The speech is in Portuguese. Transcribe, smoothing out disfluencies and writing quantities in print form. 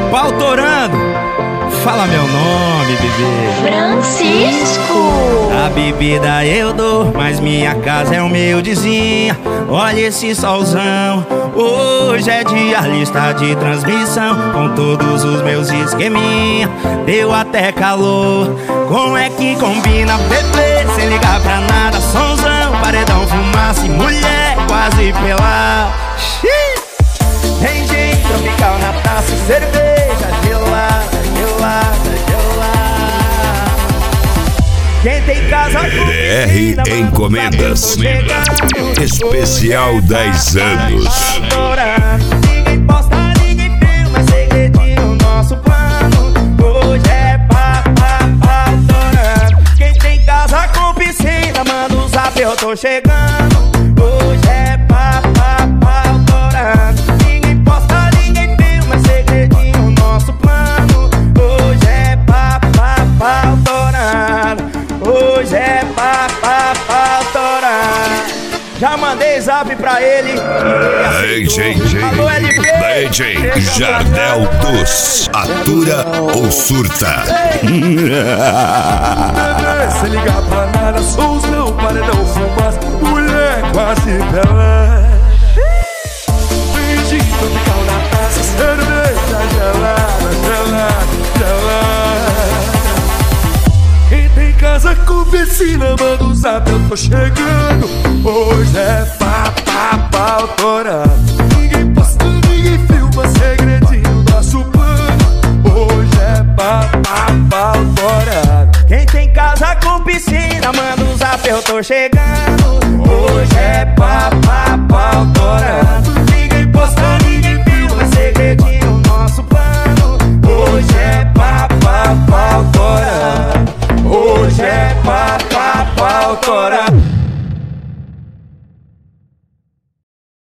Pau torando. Fala meu nome, bebê. Francisco. A bebida eu dou, mas minha casa é humildezinha. Olha esse solzão. Hoje é dia, lista de transmissão, com todos os meus esqueminha. Deu até calor. Como é que combina, bebê? Sem ligar pra nada, sonzão, paredão, fumaça e mulher quase pelada. Tem gente tropical na taça, cerveja gelada, gelada, gelada. Quem tem casa BR Encomendas, especial 10 anos. Ninguém posta, ninguém filma, é segredinho nosso plano. Hoje é adorando. Quem tem casa com piscina, manda um zap, eu tô chegando. Hoje é adorando. Ninguém posta, ninguém filma, é segredinho nosso plano. Hoje é adorando. Hoje é adorando. Já mandei zap pra ele. DJ Jardel dos Atura ou Surta. Se ligar pra nada, solzão, paredão, fumaça, mulher quase pelada. Beijinho tropical na taça, cerveja gelada, gelada, gelada. Quem tem casa com piscina, manda um zap, eu tô chegando. Hoje é pau torado. Ninguém posta, ninguém filma, segredinho nosso plano. Hoje é pau torado. Quem tem casa com piscina, manda um zap, eu tô chegando. Hoje é pau torado. Ninguém posta, ninguém filma, segredinho nosso plano. Hoje é pau torado. Hoje é pau torado.